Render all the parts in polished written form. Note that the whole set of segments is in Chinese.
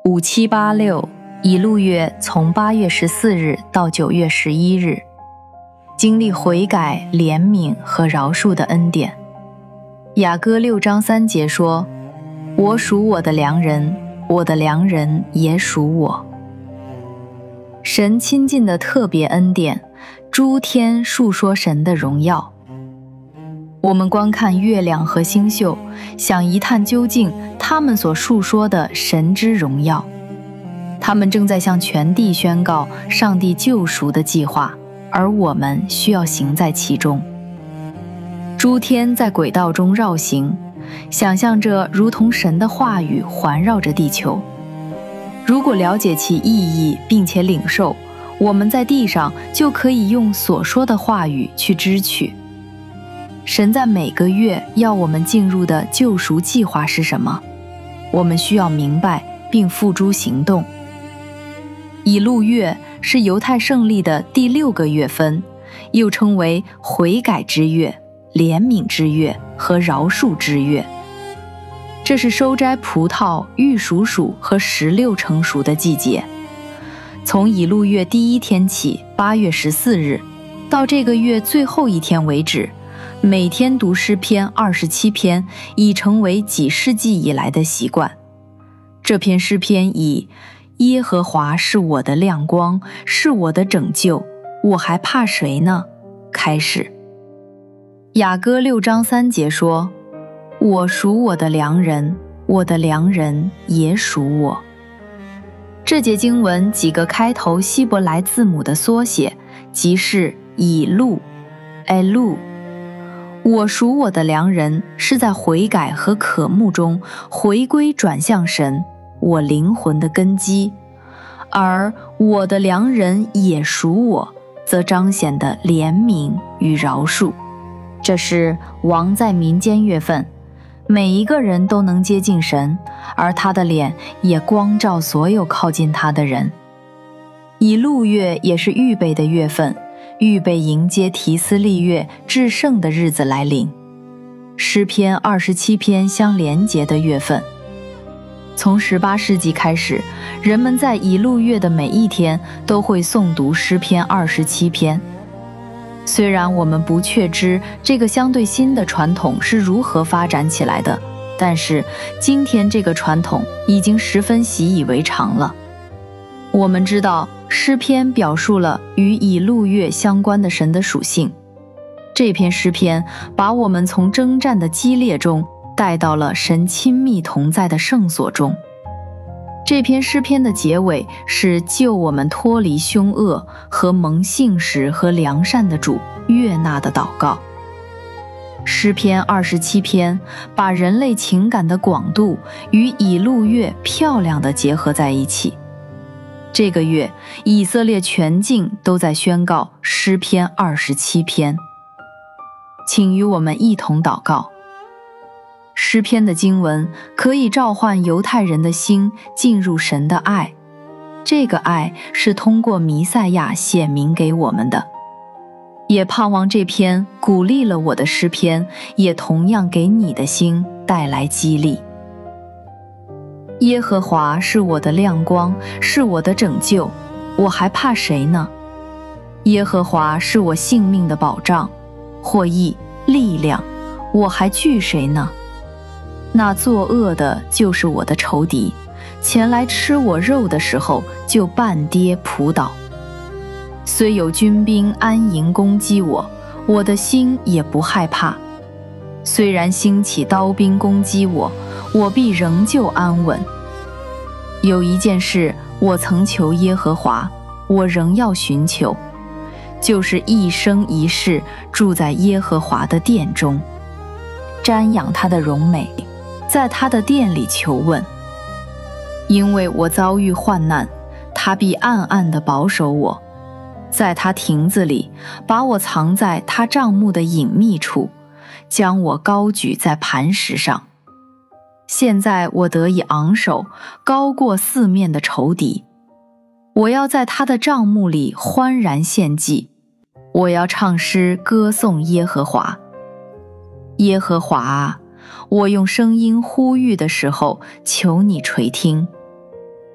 5786以路月从8月14日到9月11日，经历悔改、怜悯和饶恕的恩典。雅歌6章3节说：我属我的良人，我的良人也属我。神亲近的特别恩典，诸天述说神的荣耀。我们观看月亮和星宿，想一探究竟他们所述说的神之荣耀。他们正在向全地宣告上帝救赎的计划，而我们需要行在其中。诸天在轨道中绕行，想象着如同神的话语环绕着地球。如果了解其意义并且领受，我们在地上就可以用所说的话语去支取。神在每个月要我们进入的救赎计划是什么？我们需要明白并付诸行动。以路月是犹太胜利的第6个月份，又称为悔改之月、怜悯之月和饶恕之月。这是收摘葡萄、玉蜀黍和石榴成熟的季节。从以路月第1天起，8月14日，到这个月最后一天为止，每天读诗篇27篇已成为几世纪以来的习惯。这篇诗篇以耶和华是我的亮光，是我的拯救，我还怕谁呢？开始。雅歌6章3节说：我属我的良人，我的良人也属我。这节经文几个开头希伯来字母的缩写，即是以路、Elu。我属我的良人是在悔改和渴慕中回归转向神，我灵魂的根基，而我的良人也属我，则彰显的怜悯与饶恕。这是王在民间月份，每一个人都能接近神，而他的脸也光照所有靠近他的人。以路月也是预备的月份，预备迎接提斯利月至圣的日子来临。诗篇27篇相连结的月份。从18世纪开始，人们在以路月的每一天都会诵读诗篇27篇。虽然我们不确知这个相对新的传统是如何发展起来的，但是今天这个传统已经十分习以为常了。我们知道诗篇表述了与以路月相关的神的属性。这篇诗篇把我们从征战的激烈中带到了神亲密同在的圣所中。这篇诗篇的结尾是救我们脱离凶恶和蒙信实和良善的主悦纳的祷告。诗篇27篇把人类情感的广度与以路月漂亮地结合在一起。这个月，以色列全境都在宣告诗篇27篇。请与我们一同祷告。诗篇的经文可以召唤犹太人的心进入神的爱，这个爱是通过弥赛亚显明给我们的。也盼望这篇鼓励了我的诗篇，也同样给你的心带来激励。耶和华是我的亮光，是我的拯救，我还怕谁呢？耶和华是我性命的保障，或译力量，我还惧谁呢？那作恶的就是我的仇敌，前来吃我肉的时候就半跌扑倒。虽有军兵安营攻击我，我的心也不害怕。虽然兴起刀兵攻击我，我必仍旧安稳。有一件事我曾求耶和华，我仍要寻求，就是一生一世住在耶和华的殿中，瞻仰他的荣美，在他的殿里求问。因为我遭遇患难，他必暗暗地保守我，在他亭子里把我藏在他帐幕的隐秘处，将我高举在磐石上。现在我得以昂首，高过四面的仇敌。我要在他的帐幕里欢然献祭，我要唱诗歌颂耶和华。耶和华啊，我用声音呼吁的时候，求你垂听。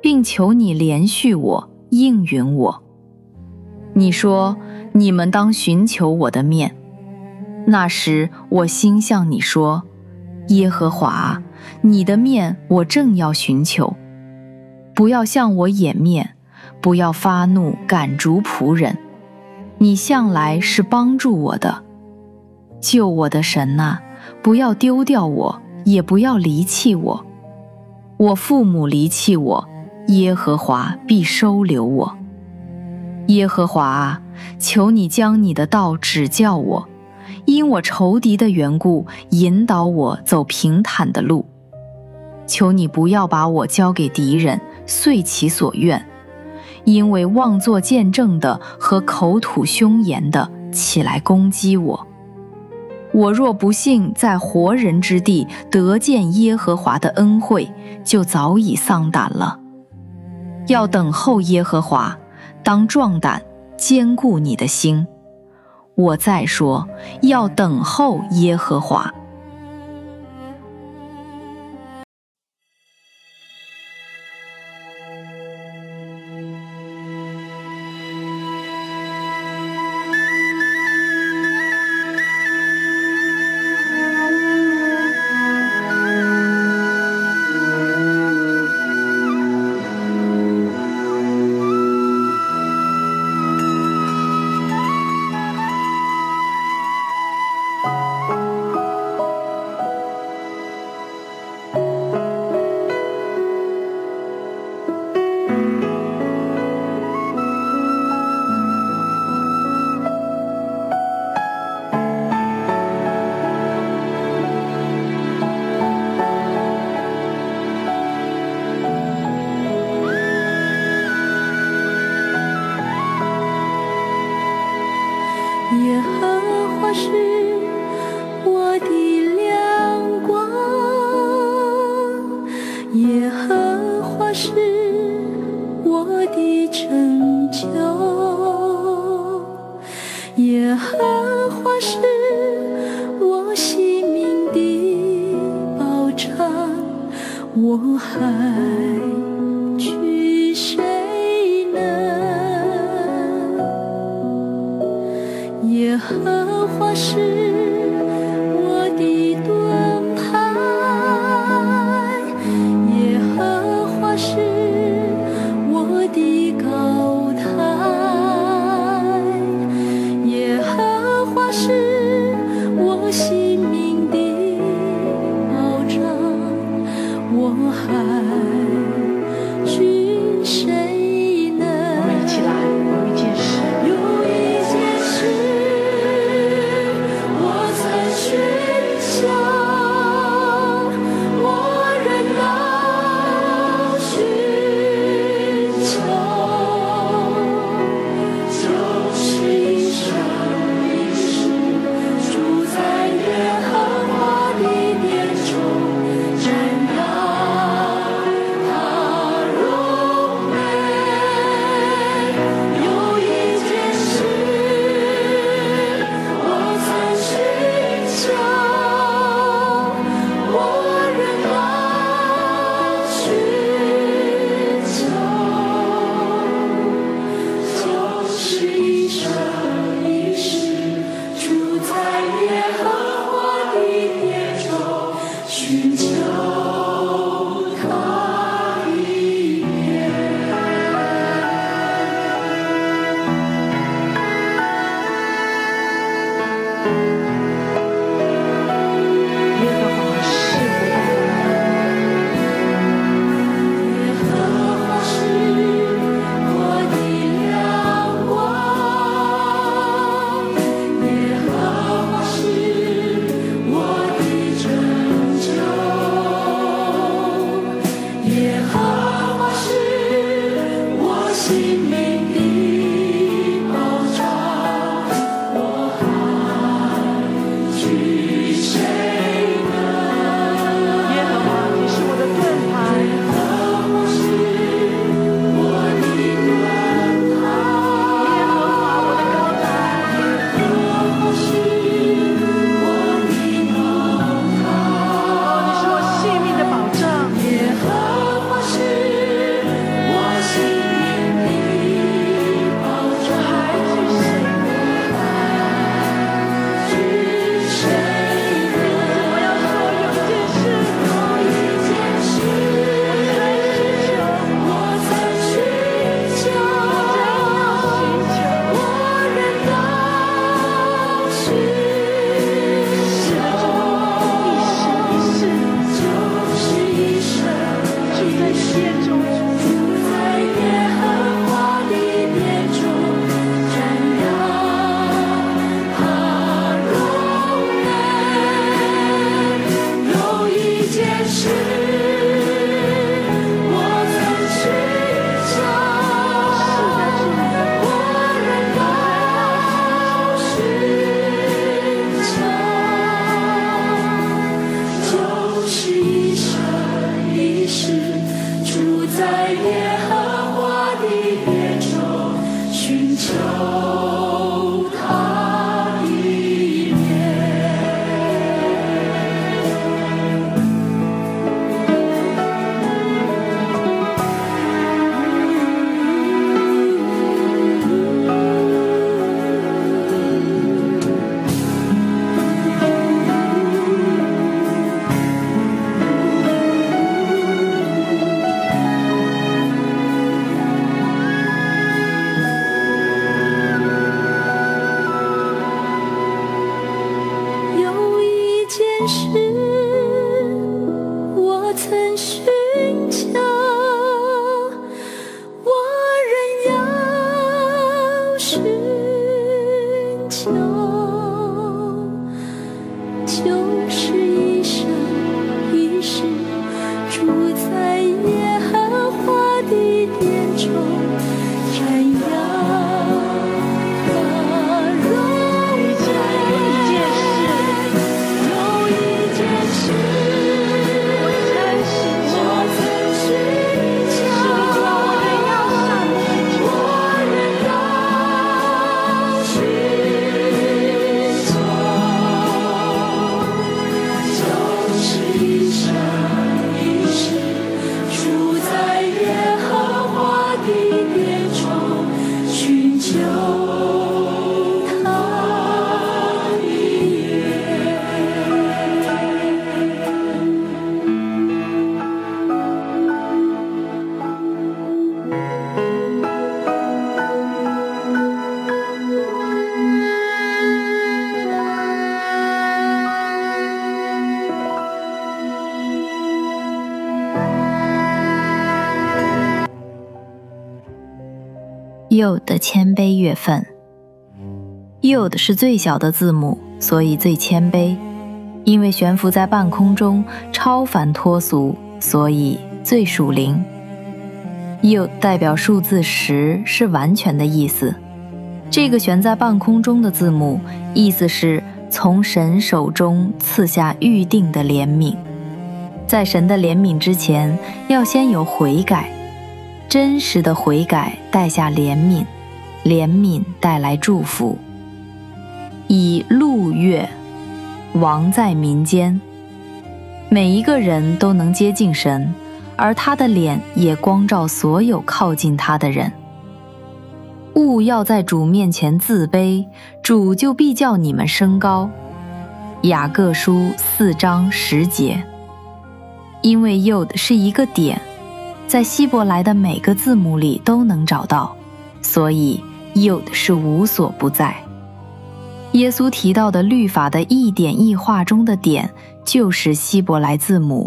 并求你怜恤我，应允我。你说，你们当寻求我的面。那时我心向你说，耶和华啊，你的面我正要寻求。不要向我掩面，不要发怒赶逐仆人。你向来是帮助我的，救我的神啊，不要丢掉我，也不要离弃我。我父母离弃我，耶和华必收留我。耶和华啊，求你将你的道指教我，因我仇敌的缘故，引导我走平坦的路。求你不要把我交给敌人，遂其所愿，因为妄作见证的和口吐凶言的起来攻击我。我若不幸在活人之地得见耶和华的恩惠，就早已丧胆了。要等候耶和华，当壮胆，坚固你的心。我再说，要等候耶和华。 耶和华是我的亮光，耶和华是我的拯救，耶和华是我性命的保障，我还惧谁呢？耶和华是我的盾牌，耶和华是我的高台，耶和华是我性命的保障，我还惧谁呢？ 我们一起来，有一件事。 有一件事我曾寻求，我仍要寻求，就是一生一世住在耶和华的殿中，瞻仰他荣美。有一件事我曾寻求，我仍要寻求，就是一生一世住在耶和华的殿中，寻求他的面。 耶和华是我的耶和华是我的亮光，耶和华是我的拯救， Yod 的谦卑月份。Yod 是最小的字母，所以最谦卑。因为悬浮在半空中，超凡脱俗，所以最属灵。Yod 代表数字10，是完全的意思。这个悬在半空中的字母，意思是从神手中赐下预定的怜悯。在神的怜悯之前，要先有悔改。真实的悔改带下怜悯，怜悯带来祝福。以鹿月，王在民间。每一个人都能接近神，而他的脸也光照所有靠近他的人。勿要在主面前自卑，主就必叫你们升高。雅各书4章10节。因为 Yod 是一个点，在希伯来的每个字母里都能找到，所以 Yod 是无所不在。耶稣提到的律法的一点一画中的点，就是希伯来字母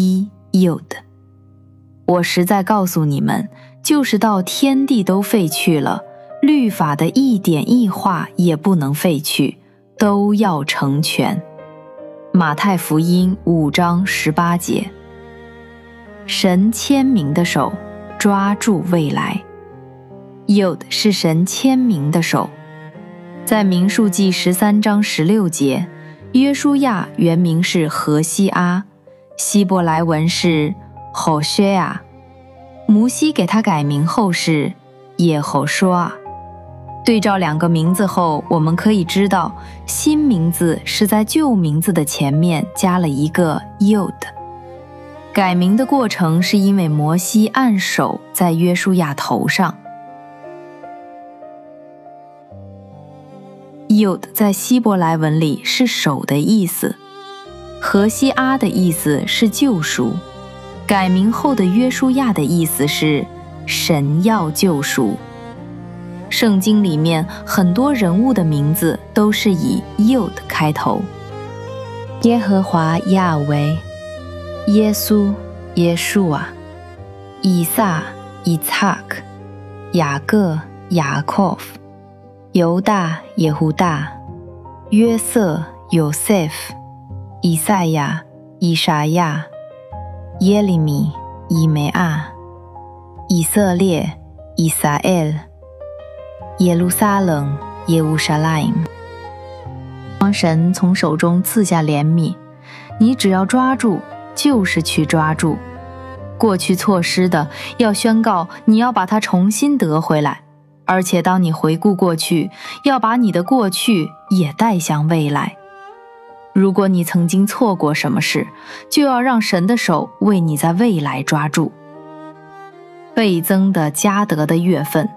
Yod。我实在告诉你们，就是到天地都废去了，律法的一点一画也不能废去，都要成全。马太福音5章18节。神签名的手抓住未来。Yod 是神签名的手。在民数记13章16节，约书亚原名是何西阿，希伯来文是吼薛亚，摩西给他改名后是耶吼说啊。对照两个名字后，我们可以知道新名字是在旧名字的前面加了一个 Yod。 改名的过程是因为摩西按手在约书亚头上。Yod 在希伯来文里是手的意思，何西阿的意思是救赎，改名后的约书亚的意思是神要救赎。圣经里面很多人物的名字都是以 Yod 开头。耶和华亚维，耶稣耶稣啊，以撒以撒克，雅各雅科夫，犹大耶胡大，约瑟约瑟夫，以赛亚以沙亚，耶利米以梅亚，以色列以撒埃，耶路撒冷耶路撒冷。当神从手中赐下怜悯，你只要抓住，就是去抓住。过去错失的，要宣告你要把它重新得回来。而且当你回顾过去，要把你的过去也带向未来。如果你曾经错过什么事，就要让神的手为你在未来抓住。倍增的加得的月份，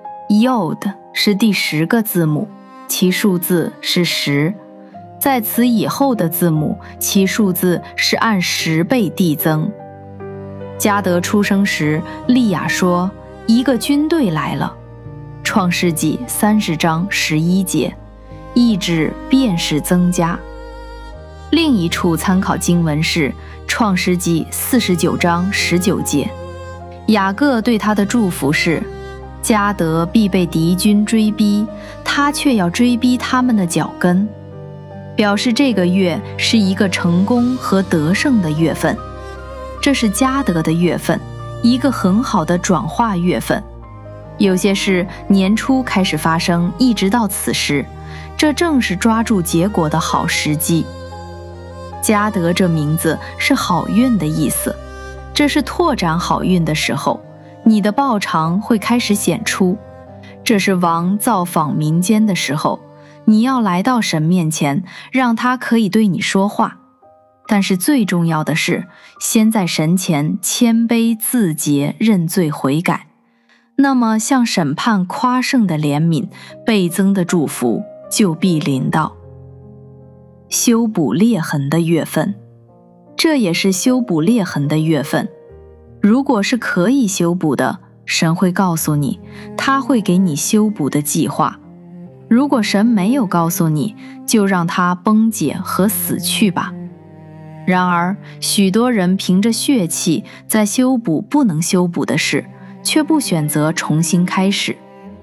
Yod 是第10个字母，其数字是10。在此以后的字母，其数字是按10倍递增。加得出生时，利亚说：“一个军队来了。”创世纪30章11节，意指便是增加。另一处参考经文是创世纪49章19节，雅各对他的祝福是：加得必被敌军追逼，他却要追逼他们的脚跟，表示这个月是一个成功和得胜的月份。这是加得的月份，一个很好的转化月份。有些事年初开始发生，一直到此时，这正是抓住结果的好时机。加得这名字是好运的意思，这是拓展好运的时候，你的报偿会开始显出。这是王造访民间的时候，你要来到神面前，让他可以对你说话。但是最重要的是，先在神前谦卑自洁，认罪悔改。那么向审判夸胜的怜悯，倍增的祝福就必临到。修补裂痕的月份，这也是修补裂痕的月份。如果是可以修补的，神会告诉你，他会给你修补的计划。如果神没有告诉你，就让它崩解和死去吧。然而，许多人凭着血气在修补不能修补的事，却不选择重新开始，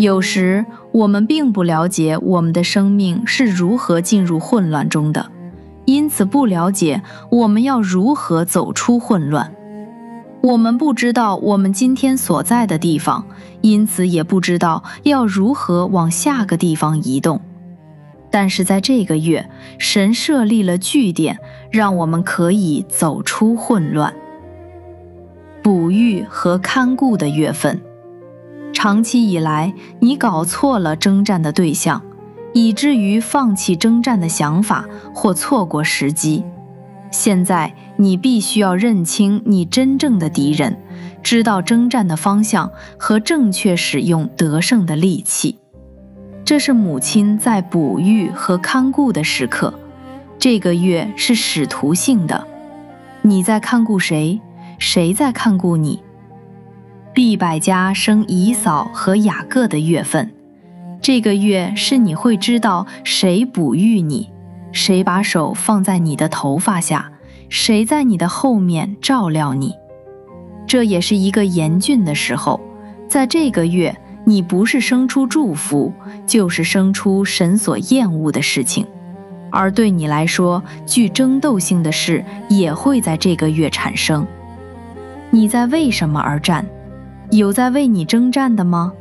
有时我们并不了解我们的生命是如何进入混乱中的，因此不了解我们要如何走出混乱。我们不知道我们今天所在的地方，因此也不知道要如何往下个地方移动。但是在这个月，神设立了据点，让我们可以走出混乱。哺育和看顾的月份。长期以来，你搞错了征战的对象，以至于放弃征战的想法或错过时机。现在你必须要认清你真正的敌人，知道征战的方向和正确使用得胜的利器。这是母亲在哺育和看顾的时刻。这个月是使徒性的。你在看顾谁？谁在看顾你？毕百家生以扫和雅各的月份。这个月是你会知道谁哺育你，谁把手放在你的头发下，谁在你的后面照料你。这也是一个严峻的时候。在这个月，你不是生出祝福，就是生出神所厌恶的事情。而对你来说，具争斗性的事也会在这个月产生。你在为什么而战？有在为你征战的吗？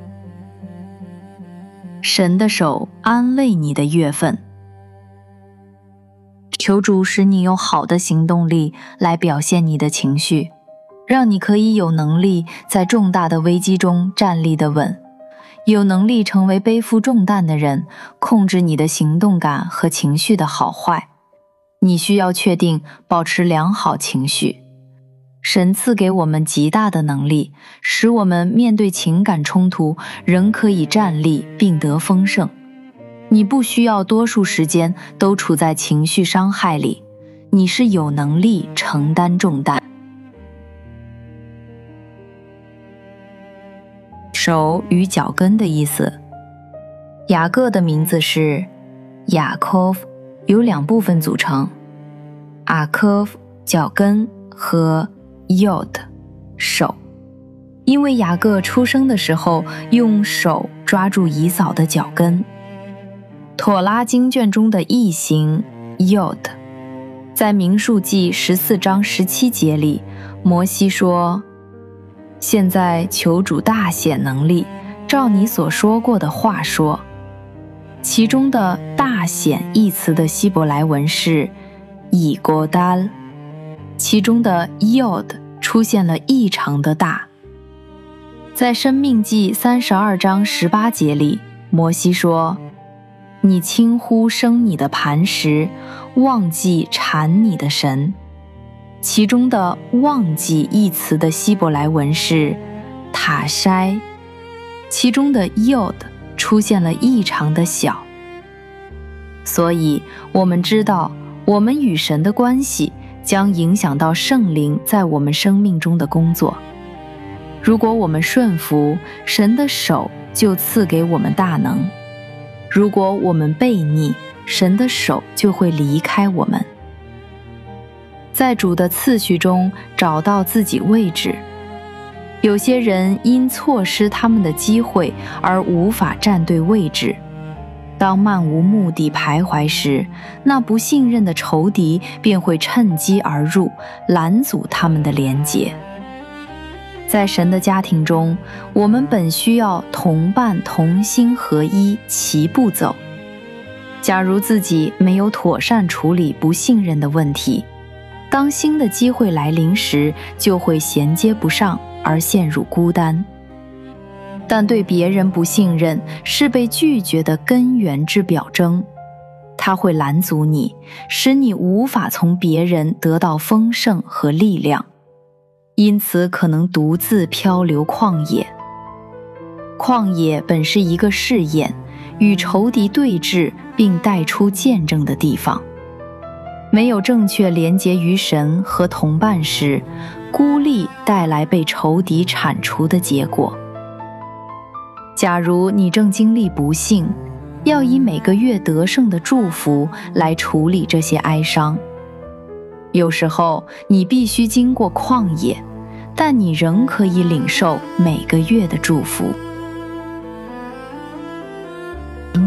神的手安慰你的月份。求主使你有好的行动力来表现你的情绪，让你可以有能力在重大的危机中站立得稳，有能力成为背负重担的人，控制你的行动感和情绪的好坏。你需要确定保持良好情绪。神赐给我们极大的能力，使我们面对情感冲突仍可以站立并得丰盛。你不需要多数时间都处在情绪伤害里，你是有能力承担重担。手与脚跟的意思。雅各的名字是雅科夫，由两部分组成，阿科夫脚跟和Yod 手。因为雅各出生的时候用手抓住以扫的脚跟。妥拉经卷中的异形 Yod， 在民数记14章17节里，摩西说：现在求主大显能力，照你所说过的话说。其中的大显一词的希伯来文是以国丹，其中的 Yod 出现了异常的大。在申命记32章18节里，摩西说：你轻忽生你的磐石，忘记缠你的神。其中的忘记一词的希伯来文是塔筛，其中的 Yod 出现了异常的小。所以我们知道，我们与神的关系将影响到圣灵在我们生命中的工作。如果我们顺服，神的手就赐给我们大能；如果我们悖逆，神的手就会离开我们。在主的次序中找到自己位置。有些人因错失他们的机会而无法站对位置。当漫无目的徘徊时，那不信任的仇敌便会趁机而入，拦阻他们的连结。在神的家庭中，我们本需要同伴同心合一，齐步走。假如自己没有妥善处理不信任的问题，当新的机会来临时，就会衔接不上而陷入孤单。但对别人不信任是被拒绝的根源之表征，它会拦阻你，使你无法从别人得到丰盛和力量，因此可能独自漂流旷野。旷野本是一个试验，与仇敌对峙并带出见证的地方。没有正确连结于神和同伴时，孤立带来被仇敌铲除的结果。假如你正经历不幸，要以每个月得胜的祝福来处理这些哀伤。有时候你必须经过旷野，但你仍可以领受每个月的祝福。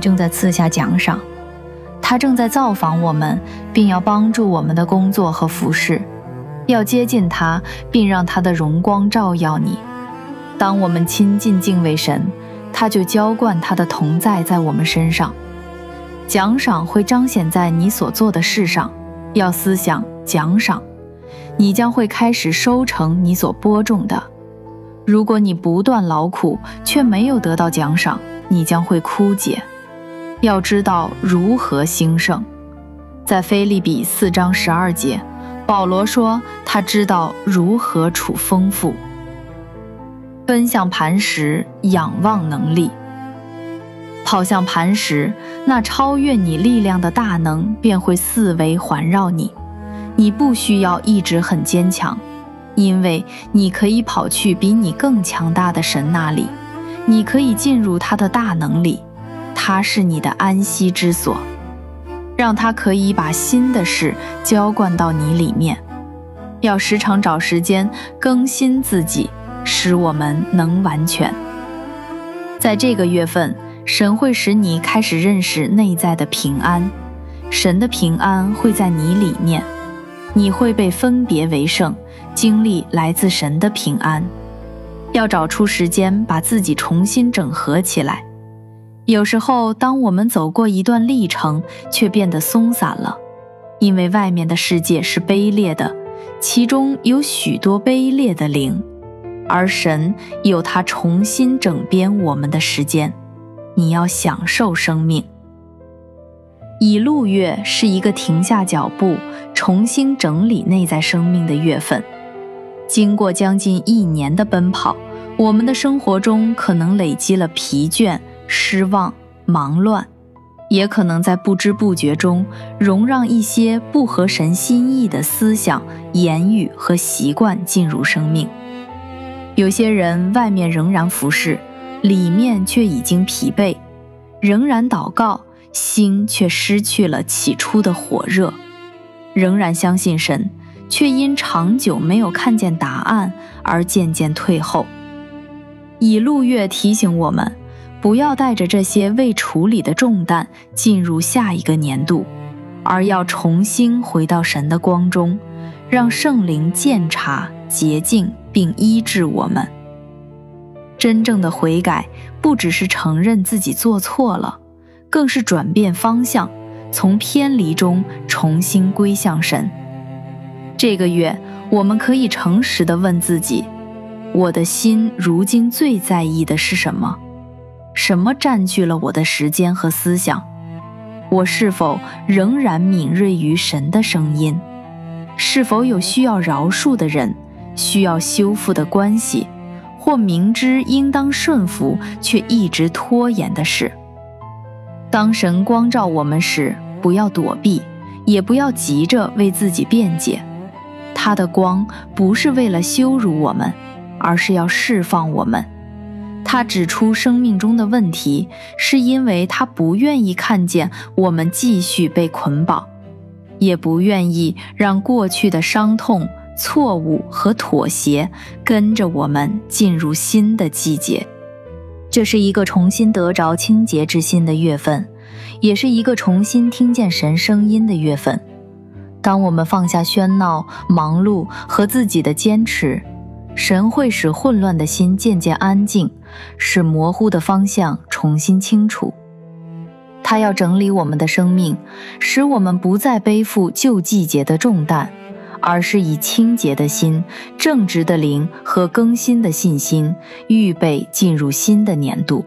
正在赐下奖赏，他正在造访我们，并要帮助我们的工作和服事，要接近他，并让他的荣光照耀你。当我们亲近敬畏神，他就浇灌他的同在在我们身上。奖赏会彰显在你所做的事上，要思想奖赏，你将会开始收成你所播种的。如果你不断劳苦，却没有得到奖赏，你将会枯竭。要知道如何兴盛。在腓立比4章12节，保罗说他知道如何处丰富。奔向磐石，仰望能力。跑向磐石，那超越你力量的大能便会四围环绕你。你不需要一直很坚强，因为你可以跑去比你更强大的神那里，你可以进入他的大能里，他是你的安息之所，让他可以把新的事浇灌到你里面。要时常找时间更新自己，使我们能完全。在这个月份，神会使你开始认识内在的平安，神的平安会在你里面，你会被分别为圣，经历来自神的平安。要找出时间把自己重新整合起来。有时候当我们走过一段历程，却变得松散了，因为外面的世界是卑劣的，其中有许多卑劣的灵，而神有他重新整编我们的时间。你要享受生命。以路月是一个停下脚步，重新整理内在生命的月份。经过将近1年的奔跑，我们的生活中可能累积了疲倦、失望、忙乱，也可能在不知不觉中容让一些不合神心意的思想、言语和习惯进入生命。有些人外面仍然服侍，里面却已经疲惫，仍然祷告，心却失去了起初的火热，仍然相信神，却因长久没有看见答案而渐渐退后。以路月提醒我们，不要带着这些未处理的重担进入下一个年度，而要重新回到神的光中，让圣灵鉴察、洁净并医治我们。真正的悔改不只是承认自己做错了，更是转变方向，从偏离中重新归向神。这个月我们可以诚实地问自己，我的心如今最在意的是什么？什么占据了我的时间和思想？我是否仍然敏锐于神的声音？是否有需要饶恕的人，需要修复的关系，或明知应当顺服却一直拖延的事？当神光照我们时，不要躲避，也不要急着为自己辩解。他的光不是为了羞辱我们，而是要释放我们。他指出生命中的问题，是因为他不愿意看见我们继续被捆绑，也不愿意让过去的伤痛、错误和妥协跟着我们进入新的季节。这是一个重新得着清洁之心的月份，也是一个重新听见神声音的月份。当我们放下喧闹、忙碌和自己的坚持，神会使混乱的心渐渐安静，使模糊的方向重新清楚。他要整理我们的生命，使我们不再背负旧季节的重担，而是以清洁的心、正直的灵和更新的信心，预备进入新的年度。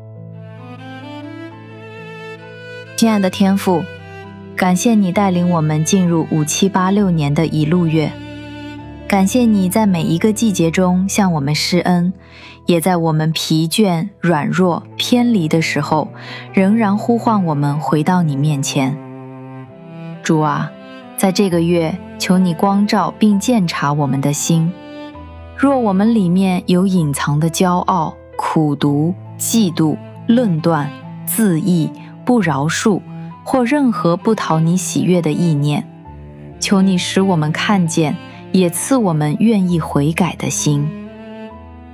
亲爱的天父，感谢你带领我们进入5786年的以路月，感谢你在每一个季节中向我们施恩，也在我们疲倦、软弱、偏离的时候，仍然呼唤我们回到你面前。主啊，在这个月，求你光照并鉴察我们的心。若我们里面有隐藏的骄傲、苦毒、嫉妒、论断、自义、不饶恕，或任何不讨你喜悦的意念，求你使我们看见，也赐我们愿意悔改的心。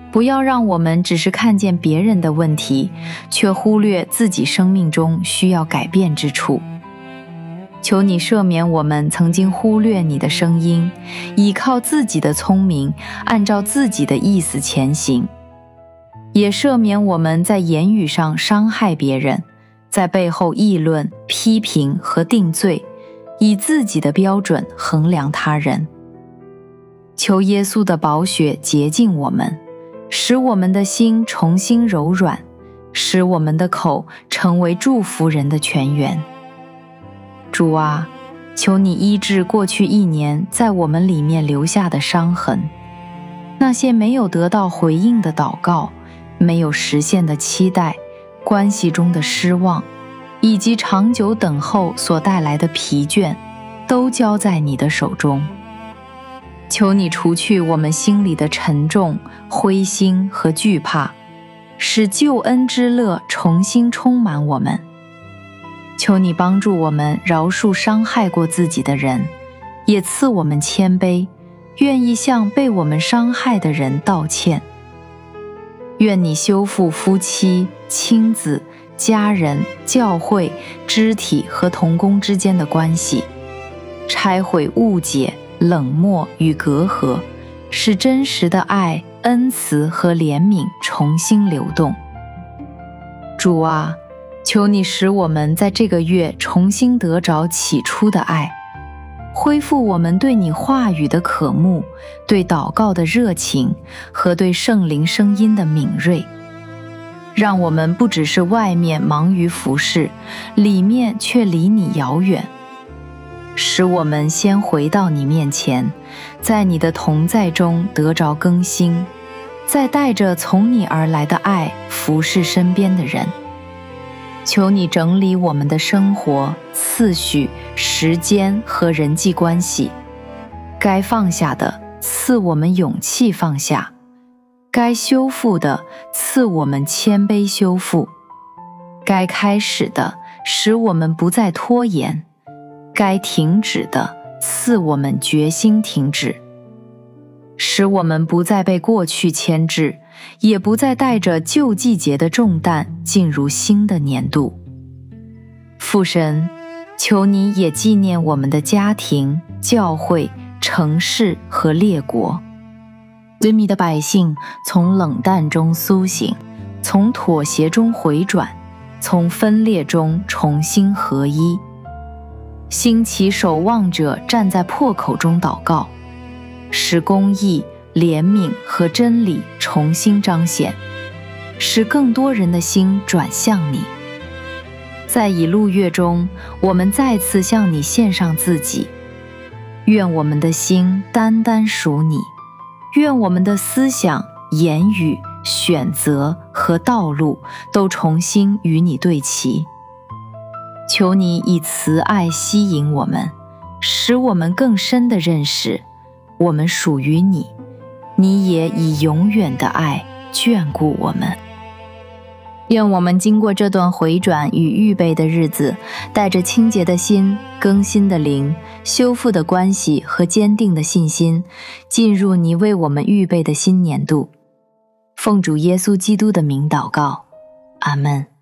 不要让我们只是看见别人的问题，却忽略自己生命中需要改变之处。求你赦免我们曾经忽略你的声音，依靠自己的聪明，按照自己的意思前行。也赦免我们在言语上伤害别人，在背后议论、批评和定罪，以自己的标准衡量他人。求耶稣的宝血洁净我们，使我们的心重新柔软，使我们的口成为祝福人的泉源。主啊，求你医治过去1年在我们里面留下的伤痕，那些没有得到回应的祷告，没有实现的期待，关系中的失望，以及长久等候所带来的疲倦，都交在你的手中。求你除去我们心里的沉重、灰心和惧怕，使救恩之乐重新充满我们。求你帮助我们饶恕伤害过自己的人，也赐我们谦卑，愿意向被我们伤害的人道歉。愿你修复夫妻、亲子、家人、教会、肢体和同工之间的关系，拆毁误解、冷漠与隔阂，使真实的爱、恩慈和怜悯重新流动。主啊，求你使我们在这个月重新得着起初的爱，恢复我们对你话语的渴慕，对祷告的热情和对圣灵声音的敏锐。让我们不只是外面忙于服事，里面却离你遥远。使我们先回到你面前，在你的同在中得着更新，再带着从你而来的爱服侍身边的人。求你整理我们的生活、次序、时间和人际关系，该放下的赐我们勇气放下，该修复的赐我们谦卑修复，该开始的使我们不再拖延，该停止的赐我们决心停止，使我们不再被过去牵制，也不再带着旧季节的重担进入新的年度。父神，求你也纪念我们的家庭、教会、城市和列国，使你的百姓从冷淡中苏醒，从妥协中回转，从分裂中重新合一。兴起守望者站在破口中祷告，使公义、怜悯和真理重新彰显，使更多人的心转向你。在以路月中，我们再次向你献上自己，愿我们的心单单属你，愿我们的思想、言语、选择和道路都重新与你对齐。求你以慈爱吸引我们，使我们更深地认识我们属于你，你也以永远的爱眷顾我们。愿我们经过这段回转与预备的日子，带着清洁的心、更新的灵、修复的关系和坚定的信心，进入你为我们预备的新年度。奉主耶稣基督的名祷告，阿们。